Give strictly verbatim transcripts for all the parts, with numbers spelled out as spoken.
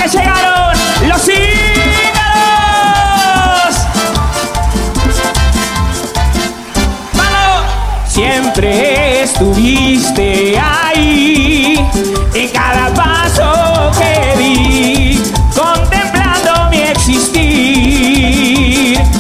llegaron los Cíngaros. ¡Vamos! Siempre estuviste ahí, en cada paso que di, contemplando mi existir.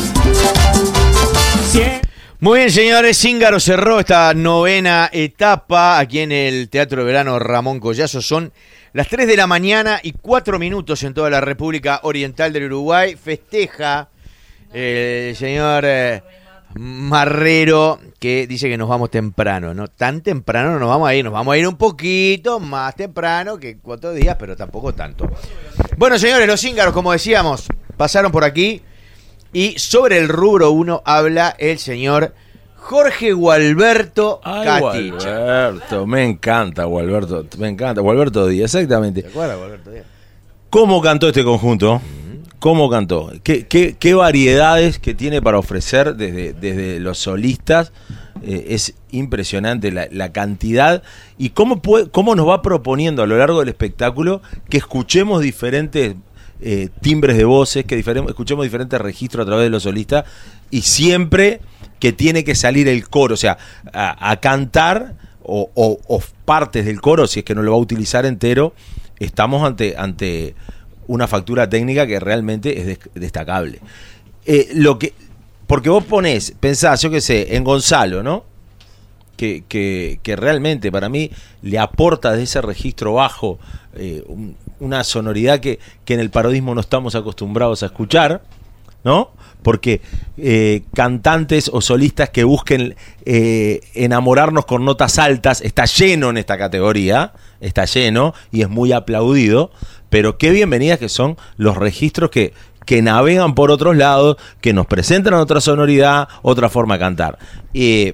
Siempre. Muy bien, señores, Cíngaro cerró esta novena etapa aquí en el Teatro de Verano Ramón Collazo. Son las tres de la mañana y cuatro minutos en toda la República Oriental del Uruguay. Festeja el señor eh, Marrero, que dice que nos vamos temprano. No tan temprano no nos vamos a ir, nos vamos a ir un poquito más temprano que cuatro días, pero tampoco tanto. Bueno, señores, los Cíngaros, como decíamos, pasaron por aquí. Y sobre el rubro uno habla el señor Jorge Gualberto Caticha. Gualberto, me encanta Gualberto, me encanta Gualberto Díaz, exactamente. ¿Te acuerdas, Gualberto Díaz? ¿Cómo cantó este conjunto? ¿Cómo cantó? ¿Qué, qué, qué variedades que tiene para ofrecer desde, desde los solistas? Eh, es impresionante la, la cantidad y cómo, puede, cómo nos va proponiendo a lo largo del espectáculo que escuchemos diferentes Eh, timbres de voces, que diferen- escuchemos diferentes registros a través de los solistas y siempre que tiene que salir el coro, o sea, a, a cantar o, o, o partes del coro, si es que no lo va a utilizar entero, estamos ante, ante una factura técnica que realmente es des- destacable. Eh, lo que, porque vos ponés, pensás, yo qué sé, en Gonzalo, ¿no? Que, que, que realmente para mí le aporta de ese registro bajo eh, un, una sonoridad que, que en el parodismo no estamos acostumbrados a escuchar, ¿no? Porque eh, cantantes o solistas que busquen eh, enamorarnos con notas altas, está lleno en esta categoría, está lleno y es muy aplaudido, pero qué bienvenidas que son los registros que, que navegan por otros lados, que nos presentan otra sonoridad, otra forma de cantar. Eh,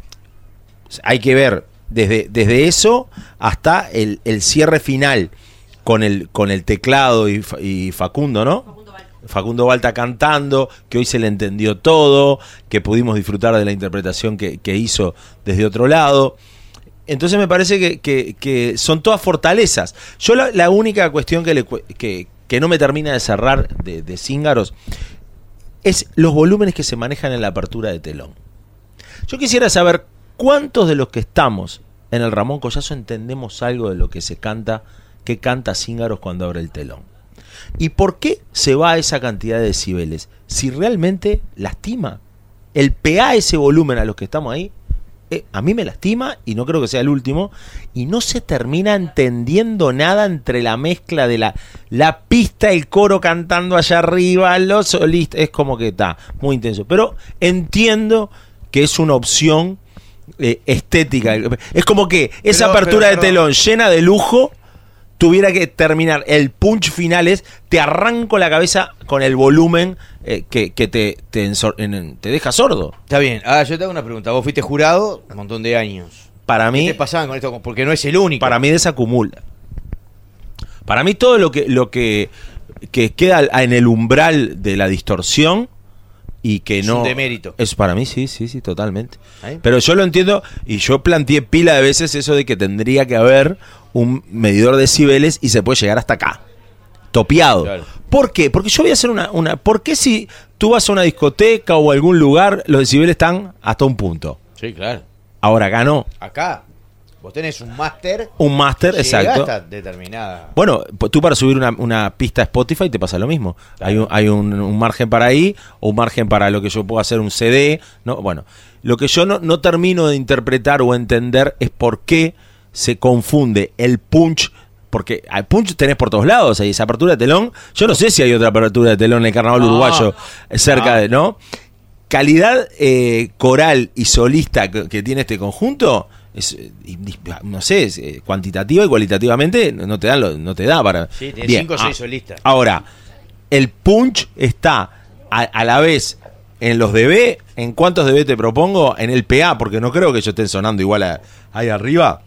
hay que ver desde, desde eso hasta el, el cierre final con el, con el teclado y, y Facundo, ¿no? Facundo Balta. Facundo Balta cantando, que hoy se le entendió todo, que pudimos disfrutar de la interpretación que, que hizo desde otro lado. Entonces me parece que, que, que son todas fortalezas. Yo la, la única cuestión que, le, que, que no me termina de cerrar de, de Cíngaros es los volúmenes que se manejan en la apertura de telón. Yo quisiera saber ¿cuántos de los que estamos en el Ramón Collazo entendemos algo de lo que se canta, que canta Cíngaros cuando abre el telón? ¿Y por qué se va a esa cantidad de decibeles? Si realmente lastima. El P A, ese volumen a los que estamos ahí, eh, a mí me lastima y no creo que sea el último. Y no se termina entendiendo nada entre la mezcla de la, la pista, el coro cantando allá arriba, los solistas. Es como que está muy intenso. Pero entiendo que es una opción Eh, estética. Es como que esa pero, apertura pero, de telón llena de lujo tuviera que terminar. El punch final es: te arranco la cabeza con el volumen eh, que, que te, te, ensor- en, te deja sordo. Está bien. Ahora yo te hago una pregunta. Vos fuiste jurado un montón de años. Para mí, ¿Qué te pasaban con esto? Porque no es el único. para mí desacumula. Para mí todo lo que, lo que, que queda en el umbral de la distorsión y que es no un demérito. Es para mí, sí, sí, sí, totalmente. ¿Ahí? Pero yo lo entiendo y yo planteé pila de veces eso de que tendría que haber un medidor de decibeles y se puede llegar hasta acá, topeado. Claro. ¿Por qué? Porque yo voy a hacer una, una... ¿Por qué si tú vas a una discoteca o a algún lugar los decibeles están hasta un punto? Sí, claro. Ahora acá no. Acá vos tenés un máster. Un máster, exacto. Hasta determinada. Bueno, tú para subir una, una pista a Spotify te pasa lo mismo. Claro. Hay, un, hay un, un margen para ahí, o un margen para lo que yo puedo hacer un C D, ¿no? Bueno, lo que yo no, no termino de interpretar o entender es por qué se confunde el punch, porque al punch tenés por todos lados, ahí esa apertura de telón. Yo no sé si hay otra apertura de telón en el carnaval No, uruguayo cerca no. de, ¿no? Calidad eh, coral y solista que, que tiene este conjunto es, eh, no sé, es, eh, cuantitativa y cualitativamente no te da, lo, no te da para... Sí, tiene Bien. cinco o seis Ah, solistas. Ahora, el punch está a, a la vez en los D B. ¿En cuántos D B te propongo? En el P A, porque no creo que ellos estén sonando igual a, ahí arriba.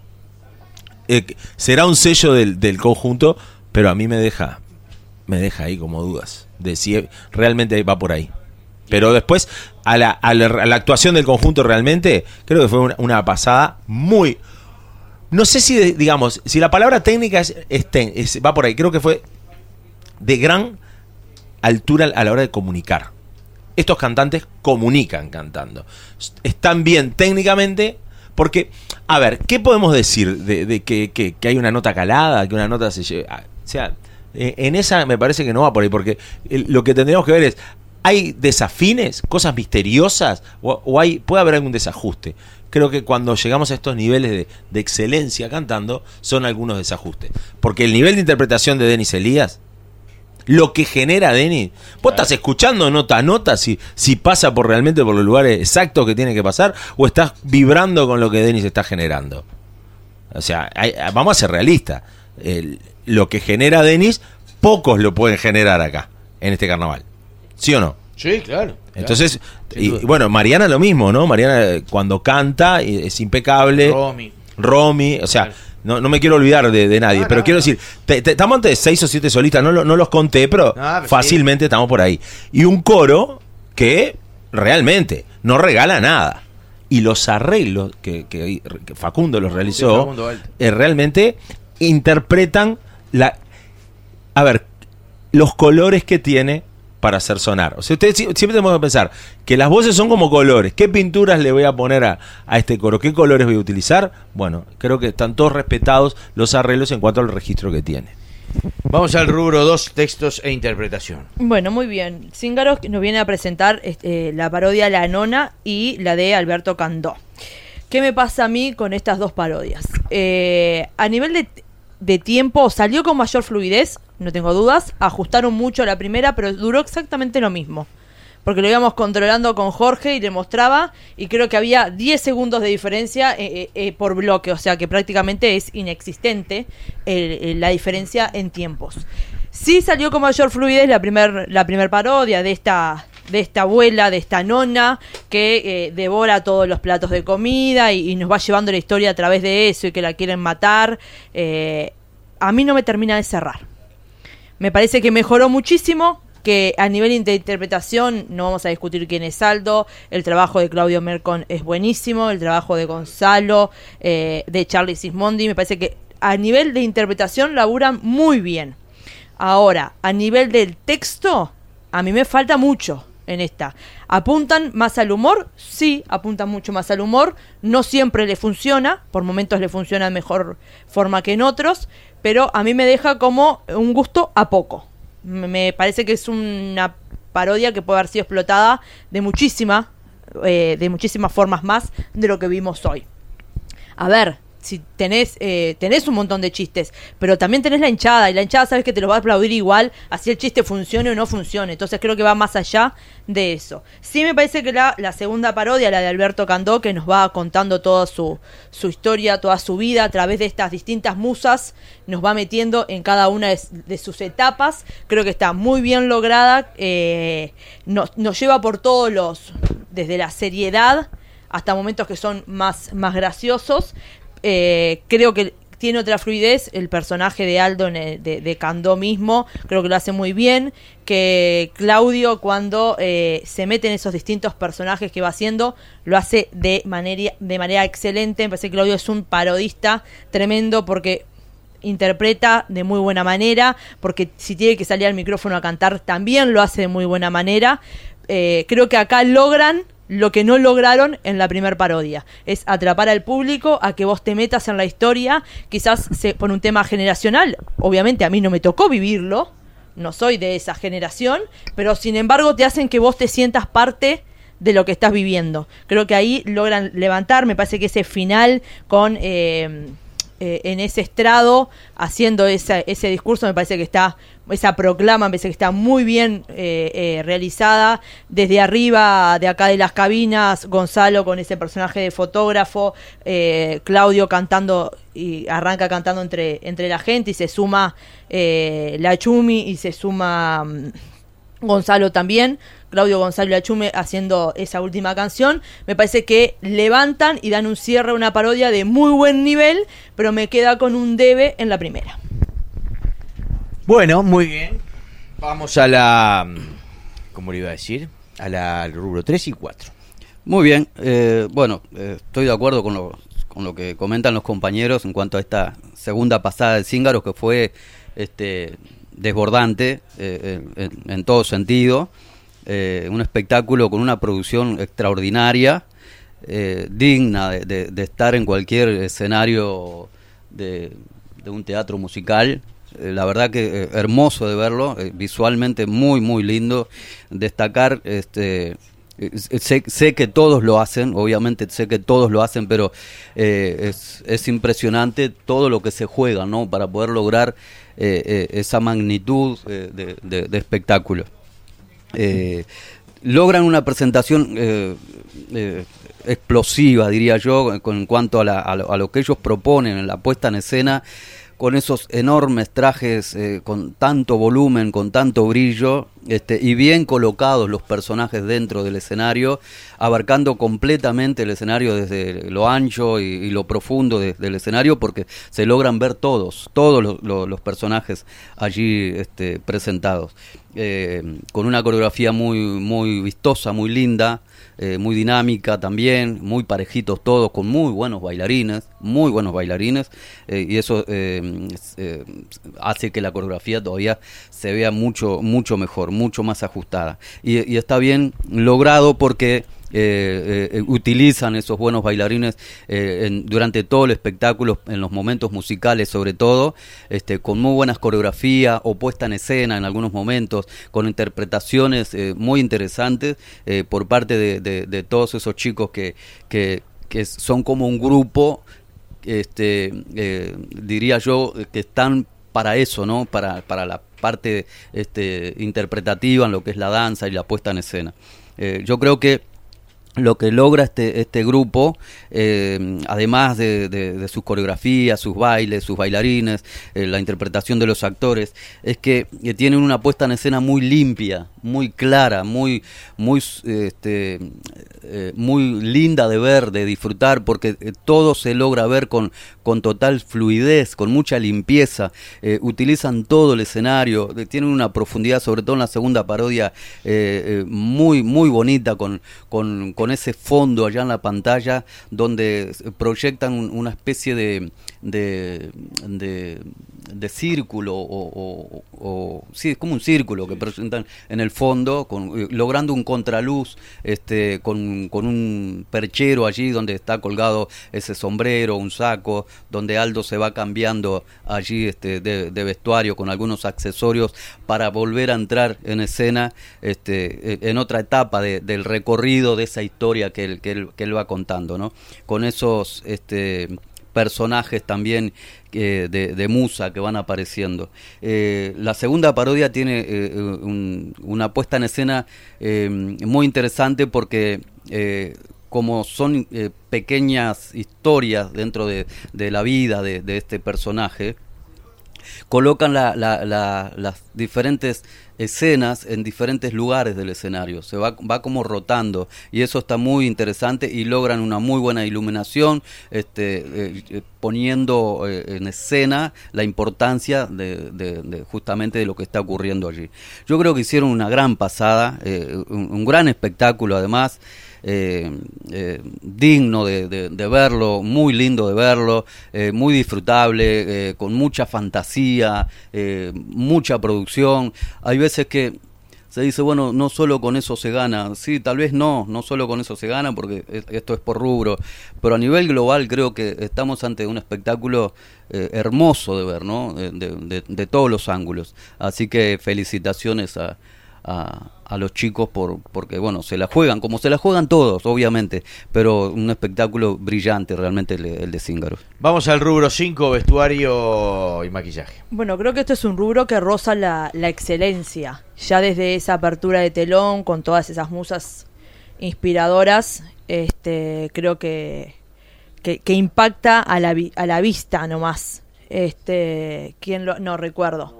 Eh, será un sello del, del conjunto, pero a mí me deja me deja ahí como dudas de si realmente va por ahí. Pero después, a la, a la, a la actuación del conjunto realmente, creo que fue una, una pasada muy... No sé si, digamos, si la palabra técnica es, es, ten, es va por ahí. Creo que fue de gran altura a la hora de comunicar. Estos cantantes comunican cantando. Están bien técnicamente, porque, a ver, ¿qué podemos decir de, de que, que, que hay una nota calada, que una nota se lleva? O sea, en esa me parece que no va por ahí, porque lo que tendríamos que ver es, ¿hay desafines, cosas misteriosas, o, o hay puede haber algún desajuste? Creo que cuando llegamos a estos niveles de, de excelencia cantando, son algunos desajustes. Porque el nivel de interpretación de Denis Elías, lo que genera Denis, vos estás escuchando nota a nota si, si pasa por realmente por los lugares exactos que tiene que pasar, o estás vibrando con lo que Denis está generando. O sea, hay, vamos a ser realistas. El, lo que genera Denis, pocos lo pueden generar acá, en este carnaval. ¿Sí o no? Sí, claro. Entonces, claro, y, y bueno, Mariana lo mismo, ¿no? Mariana cuando canta es impecable. Romy. Romy, o sea, claro. no, no me quiero olvidar de, de nadie, no, pero no, quiero no. decir, te, te, estamos ante seis o siete solistas, no, no los conté, pero, no, pero fácilmente sí. Estamos por ahí. Y un coro que realmente no regala nada. Y los arreglos que, que, que Facundo los realizó, sí, Facundo, eh, realmente interpretan la... A ver, los colores que tiene para hacer sonar. O sea, ustedes siempre tenemos que pensar que las voces son como colores. ¿Qué pinturas le voy a poner a, a este coro? ¿Qué colores voy a utilizar? Bueno, creo que están todos respetados los arreglos en cuanto al registro que tiene. Vamos al rubro dos, textos e interpretación. Bueno, muy bien. Cíngaros nos viene a presentar eh, la parodia La Nona y la de Alberto Candó. ¿Qué me pasa a mí con estas dos parodias? Eh, a nivel de, de tiempo, salió con mayor fluidez, no tengo dudas. Ajustaron mucho la primera, pero duró exactamente lo mismo. Porque lo íbamos controlando con Jorge y le mostraba, y creo que había diez segundos de diferencia eh, eh, por bloque, o sea que prácticamente es inexistente eh, eh, la diferencia en tiempos. Sí salió con mayor fluidez la primer, la primer parodia de esta, de esta abuela, de esta nona, que eh, devora todos los platos de comida y, y nos va llevando la historia a través de eso y que la quieren matar. Eh, a mí no me termina de cerrar. Me parece que mejoró muchísimo, que a nivel de interpretación no vamos a discutir quién es Aldo, el trabajo de Claudio Mercon es buenísimo, el trabajo de Gonzalo, eh, de Charlie Sismondi, me parece que a nivel de interpretación laburan muy bien. Ahora, a nivel del texto, a mí me falta mucho en esta. ¿Apuntan más al humor? Sí, apuntan mucho más al humor. No siempre le funciona, por momentos le funciona de mejor forma que en otros, pero a mí me deja como un gusto a poco. Me parece que es una parodia que puede haber sido explotada de muchísima, eh, de muchísimas formas más de lo que vimos hoy. A ver, si tenés, eh, tenés un montón de chistes, pero también tenés la hinchada, y la hinchada sabes que te lo va a aplaudir igual, así el chiste funcione o no funcione. Entonces creo que va más allá de eso. Sí me parece que la, la segunda parodia, la de Alberto Candó, que nos va contando toda su, su historia, toda su vida, a través de estas distintas musas, nos va metiendo en cada una de, de sus etapas. Creo que está muy bien lograda, eh, nos, nos lleva por todos los, desde la seriedad hasta momentos que son más, más graciosos. Eh, creo que tiene otra fluidez el personaje de Aldo en el, de, de Candó mismo, creo que lo hace muy bien, que Claudio cuando eh, se mete en esos distintos personajes que va haciendo, lo hace de manera, de manera excelente. Me parece que Claudio es un parodista tremendo porque interpreta de muy buena manera, porque si tiene que salir al micrófono a cantar también lo hace de muy buena manera. Eh, creo que acá logran lo que no lograron en la primer parodia, es atrapar al público a que vos te metas en la historia, quizás se, por un tema generacional. Obviamente a mí no me tocó vivirlo, no soy de esa generación, pero sin embargo te hacen que vos te sientas parte de lo que estás viviendo. Creo que ahí logran levantar, me parece que ese final con eh, eh, en ese estrado haciendo esa, ese discurso, me parece que está, esa proclama me parece que está muy bien eh, eh, realizada. Desde arriba, de acá de las cabinas, Gonzalo con ese personaje de fotógrafo, eh, Claudio cantando y arranca cantando entre, entre la gente, y se suma eh, la Chumi y se suma um, Gonzalo también, Claudio, Gonzalo y la Chumi haciendo esa última canción. Me parece que levantan y dan un cierre a una parodia de muy buen nivel, pero me queda con un debe en la primera. Bueno, muy bien. Vamos a la, ¿cómo le iba a decir? A la, al rubro tres y cuatro. Muy bien. Eh, bueno, eh, estoy de acuerdo con lo, con lo que comentan los compañeros en cuanto a esta segunda pasada de Cíngaros, que fue este, desbordante eh, en, en todo sentido, eh, un espectáculo con una producción extraordinaria, eh, digna de, de, de estar en cualquier escenario de, de un teatro musical. Eh, la verdad que eh, hermoso de verlo, eh, visualmente muy muy lindo. Destacar, este, eh, sé, sé que todos lo hacen, obviamente sé que todos lo hacen, pero eh, es, es impresionante todo lo que se juega, ¿no? Para poder lograr eh, eh, esa magnitud eh, de, de, de espectáculo. Eh, logran una presentación eh, eh, explosiva, diría yo, con, en cuanto a, la, a, lo, a lo que ellos proponen en la puesta en escena, con esos enormes trajes, eh, con tanto volumen, con tanto brillo, este, y bien colocados los personajes dentro del escenario, abarcando completamente el escenario desde lo ancho y, y lo profundo de, del escenario, porque se logran ver todos, todos los, los, los personajes allí este, presentados, eh, con una coreografía muy, muy vistosa, muy linda, eh, muy dinámica también, muy parejitos todos, con muy buenos bailarines, muy buenos bailarines, eh, y eso eh, eh, hace que la coreografía todavía se vea mucho, mucho mejor, mucho más ajustada. Y, y está bien logrado porque Eh, eh, utilizan esos buenos bailarines eh, en, durante todo el espectáculo, en los momentos musicales sobre todo, este, con muy buenas coreografías o puesta en escena en algunos momentos, con interpretaciones eh, muy interesantes eh, por parte de, de, de todos esos chicos que, que, que son como un grupo, este, eh, diría yo, que están para eso, ¿no? Para, para la parte este, interpretativa en lo que es la danza y la puesta en escena. Eh, yo creo que lo que logra este, este grupo, eh, además de, de, de sus coreografías, sus bailes, sus bailarines, eh, la interpretación de los actores, es que, que tienen una puesta en escena muy limpia, muy clara, muy, muy, este, eh, muy linda de ver, de disfrutar, porque eh, todo se logra ver con, con total fluidez, con mucha limpieza. Eh, utilizan todo el escenario, eh, tienen una profundidad, sobre todo en la segunda parodia, eh, eh, muy, muy bonita, con, con, con ese fondo allá en la pantalla, donde proyectan una especie de, de, de, de círculo, o, o, o sí, es como un círculo que presentan en el fondo, con, eh, logrando un contraluz, este, con, con un perchero allí donde está colgado ese sombrero, un saco, donde Aldo se va cambiando allí este, de, de vestuario con algunos accesorios para volver a entrar en escena, este, en otra etapa de, del recorrido de esa historia que él, que él, que él va contando, ¿no? Con esos este, personajes también eh, de, de Musa que van apareciendo. Eh, la segunda parodia tiene eh, un, una puesta en escena eh, muy interesante porque eh, como son eh, pequeñas historias dentro de, de la vida de, de este personaje, colocan la, la, la, las diferentes escenas en diferentes lugares del escenario, se va, va como rotando, y eso está muy interesante, y logran una muy buena iluminación, este, eh, poniendo eh, en escena la importancia de, de, de justamente de lo que está ocurriendo allí. Yo creo que hicieron una gran pasada, eh, un, un gran espectáculo además, Eh, eh, digno de, de, de verlo, muy lindo de verlo, eh, muy disfrutable, eh, con mucha fantasía, eh, mucha producción. Hay veces que se dice, bueno, no solo con eso se gana. Sí, tal vez no, no solo con eso se gana, porque esto es por rubro, pero a nivel global creo que estamos ante un espectáculo eh, hermoso de ver, ¿no? De, de, de todos los ángulos. Así que felicitaciones a A, a los chicos por porque bueno, se la juegan como se la juegan todos, obviamente, pero un espectáculo brillante realmente el, el de Cíngaros. Vamos al rubro cinco, vestuario y maquillaje. Bueno, creo que esto es un rubro que roza la, la excelencia, ya desde esa apertura de telón con todas esas musas inspiradoras, este, creo que, que, que impacta a la, a la vista nomás. Este, ¿quién lo, no recuerdo?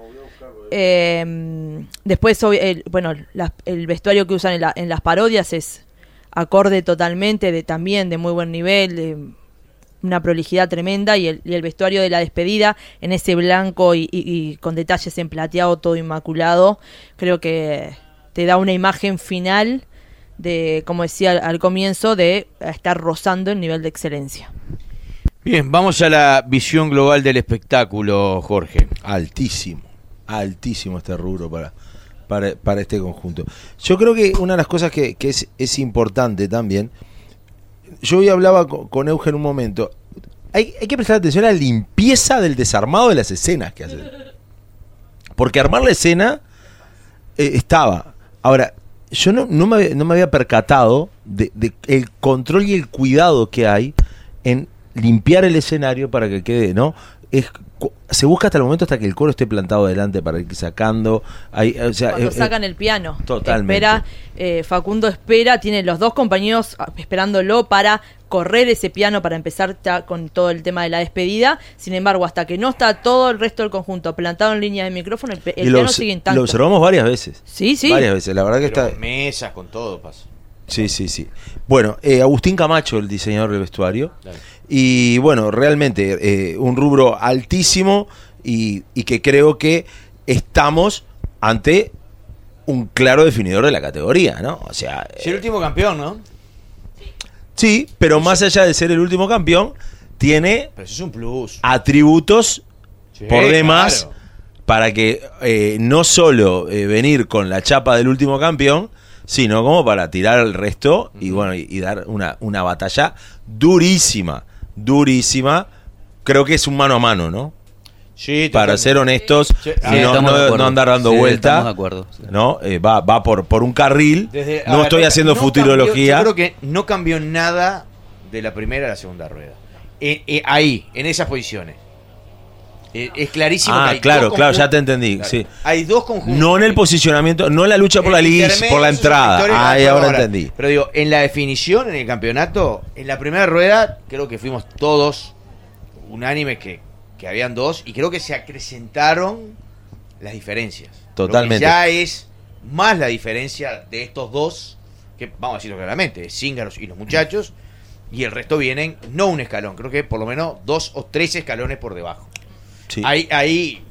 Eh, después, el, bueno, la, el vestuario que usan en, la, en las parodias es acorde totalmente, de también de muy buen nivel, de una prolijidad tremenda, y el, y el vestuario de la despedida en ese blanco y, y, y con detalles en plateado, todo inmaculado, creo que te da una imagen final de, como decía al, al comienzo, de estar rozando el nivel de excelencia. Bien, vamos a la visión global del espectáculo, Jorge. Altísimo, altísimo este rubro para, para, para este conjunto. Yo creo que una de las cosas que, que es, es importante también, yo hoy hablaba con, con Eugen un momento, hay, hay que prestar atención a la limpieza del desarmado de las escenas que hacen. Porque armar la escena eh, estaba. Ahora, yo no, no, me, había, no me había percatado de, de el control y el cuidado que hay en limpiar el escenario para que quede, ¿no? Es, se busca hasta el momento hasta que el coro esté plantado adelante para ir sacando. Hay, o sea, Cuando eh, sacan eh, el piano. Totalmente. Espera, eh, Facundo espera, tiene los dos compañeros esperándolo para correr ese piano para empezar ya con todo el tema de la despedida. Sin embargo, hasta que no está todo el resto del conjunto plantado en línea de micrófono, el, el y piano lo, sigue intacto. lo observamos varias veces. Sí, sí. Varias veces, la verdad que Pero está. mesas con todo pasa. Sí, sí, sí. Bueno, eh, Agustín Camacho, el diseñador del vestuario. Dale. Y bueno, realmente eh, un rubro altísimo y, y que creo que estamos ante un claro definidor de la categoría, ¿no? O sea, Es el último campeón, ¿no? sí, pero más allá de ser el último campeón, tiene Pero eso es un plus. atributos Sí, por demás claro. para que eh, no solo eh, venir con la chapa del último campeón, sino como para tirar el resto y bueno y, y dar una, una batalla durísima, durísima. Creo que es un mano a mano, ¿no? Sí, Para totalmente. ser honestos, Sí, y ah, no, estamos de no- acuerdo. no andar dando Sí, vuelta, estamos de acuerdo, sí. ¿no? Eh, va va por, por un carril. Desde- a no ver, estoy haciendo no futurología. cambió- yo creo que no cambió nada de la primera a la segunda rueda. Eh, eh, ahí, en esas posiciones. Eh, es clarísimo Ah, que hay claro, dos claro, ya conjuntos- te entendí, claro. sí. Hay dos conjuntos. No en el posicionamiento, no en la lucha por la El liga, intermedio, por la esos entrada. sectores, Ahí no, ahora ahora. entendí. Pero digo, en la definición, en el campeonato, en la primera rueda, creo que fuimos todos unánimes que, que habían dos, y creo que se acrecentaron las diferencias. Totalmente. Lo que ya es más la diferencia de estos dos, que vamos a decirlo claramente, Cíngaros y los muchachos, y el resto vienen, no un escalón, creo que por lo menos dos o tres escalones por debajo. Sí, Ahí, ahí,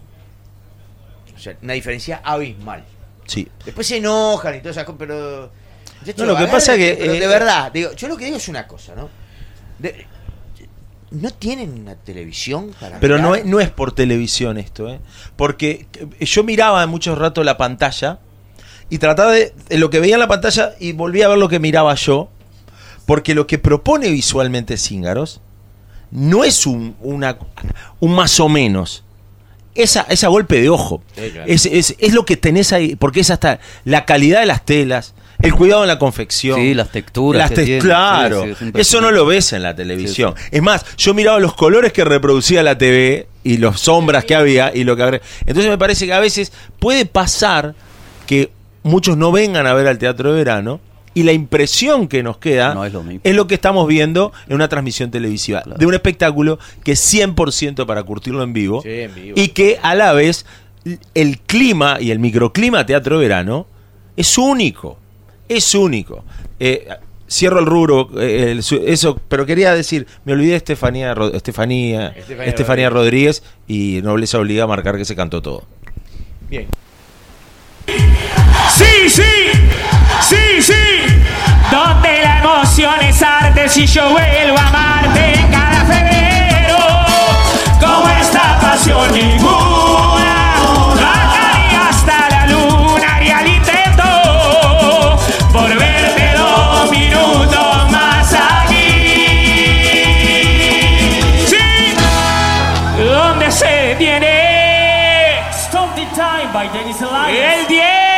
o sea, una diferencia abismal. sí. Después se enojan y todas esas cosas, pero... muchacho, No, lo que a ver, pasa que, pero eh, de verdad, digo, yo lo que digo es una cosa, ¿no? De- ¿No tienen una televisión para Pero no mirar? es, no es por televisión esto, ¿eh? Porque yo miraba mucho rato la pantalla y trataba de, de lo que veía en la pantalla y volvía a ver lo que miraba yo, porque lo que propone visualmente Cíngaros no es un, una, un más o menos. Esa, esa golpe de ojo. Sí, claro. es, es, es lo que tenés ahí, porque es hasta la calidad de las telas, el cuidado en la confección. Sí, las texturas Las que te- tiene. Claro, Sí, sí, es impresionante. eso no lo ves en la televisión. Es más, yo miraba los colores que reproducía la T V y las sombras que había y lo que habría. Entonces me parece que a veces puede pasar que muchos no vengan a ver al teatro de verano y la impresión que nos queda No es lo mismo. es lo que estamos viendo en una transmisión televisiva Claro. de un espectáculo que es cien por ciento para curtirlo en vivo, Sí, en vivo. y que a la vez el clima y el microclima teatro de verano es único, es único. Eh, cierro el rubro, eh, el su- eso, pero quería decir, me olvidé de Estefanía, Ro- Estefanía, Estefanía Estefanía Rodríguez, y Nobleza obliga a marcar que se cantó todo. Bien. Sí, sí, sí, sí. Donde la emoción es arte, si yo vuelvo a amarte cada febrero, como esta pasión ninguna, bajaría hasta la luna, haría el intento por verte dos minutos más aquí. Sí, donde se detiene Stop the time by Dennis Elias. el diez.